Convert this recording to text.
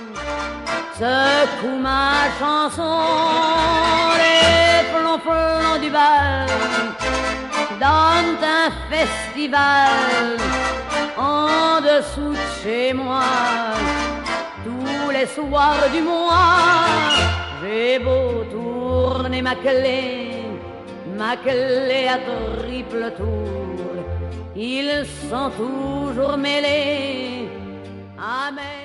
secoue ma chanson, les flonflons du bal donnent un festival en dessous de chez moi. Tous les soirs du mois, j'ai beau tourner ma clé à triple tour, ils sont toujours mêlés à mes